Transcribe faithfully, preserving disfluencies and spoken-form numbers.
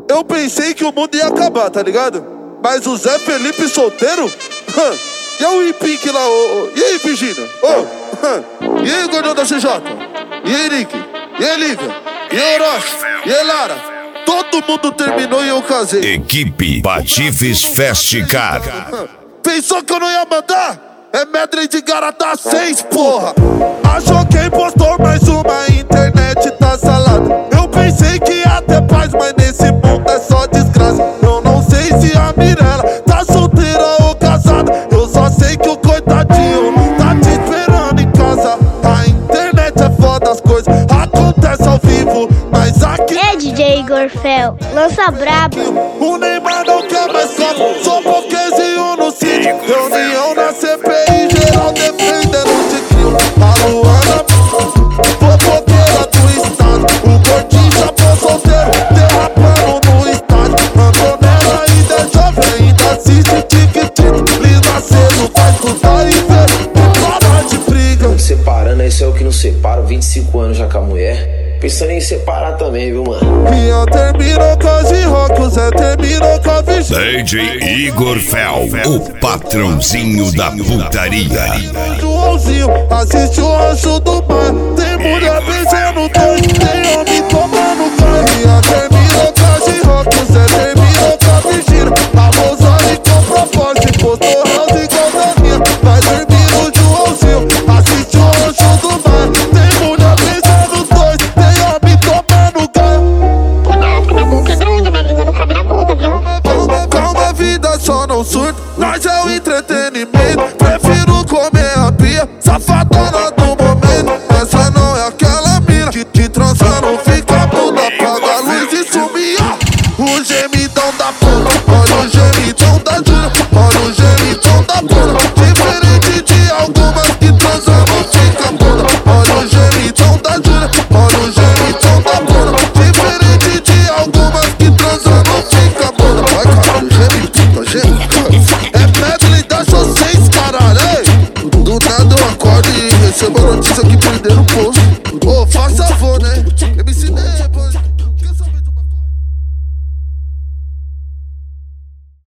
Eu pensei que o mundo ia acabar, tá ligado? Mas o Zé Felipe solteiro? E o Ipink lá, ô, ô. E aí, Virgínia? Ô, e aí, gordão da C J? E aí, Nick? E aí, Lívia? E aí, Orochi? E aí, Lara? Todo mundo terminou e eu casei. Equipe Patifes Fest Car. Pensou que eu não ia mandar? É medley de Garata seis, porra. Achou quem postou mais uma, internet tá salada. Eu pensei que ia ter paz, mas nesse mundo é só desgraça. Eu não sei se a Mirella tá solteira ou casada. Eu só sei que o coitadinho tá te esperando em casa. A internet é foda, as coisas acontecem ao vivo, mas aqui é D J Igor Fel, lança brabo. O Neymar não quer mais copo, só pouquezinho no sítio. Reunião na C P I, geral defendendo de crime. A Luana, fofoqueira do estado. O gordinho chapou solteiro, derrapando no estádio. Antonella ainda é jovem, ainda assiste tic-tic. Lina cedo, vai estudar e ver, não para de briga. Separando, isso é o que não separa. vinte e cinco anos já com a mulher. Pensando em separar também, viu, mano? Rian terminou com a G-Rock, o Zé terminou com a Virgínia. D J Igor Fel, o patrãozinho da putaria. Joãozinho, assiste o Rancho do Mar. Tem mulher beijando dois, tem homem tomando gás. Rian terminou com a G-Rock, o Zé terminou com a Virgínia. A Rosane comprou forte, postou house igual da minha. Vai dormir no Joãozinho, assiste o Rancho do Mar. Tem mulher beijando dois, tem homem tomando gás. Calma, a vida só não surta, nós é o entretenimento. Prefiro comer a pia, safadona do momento. Essa não é aquela mina que, que transa, não fica muda. Apaga a luz e sumia. O gemidão da puta, olha o gemidão da Júlia. Olha o gemidão da puta, diferente de algumas que transam, não fica muda. Olha o gemidão da Júlia, olha o gemidão da puta, diferente de algumas que transam, não fica muda. Vai, caralho, gemidão, gemidão. É medley da seis, caralho, ei. Do nada eu acordo e recebo a notícia que perderam o posto. Ô, faça favor.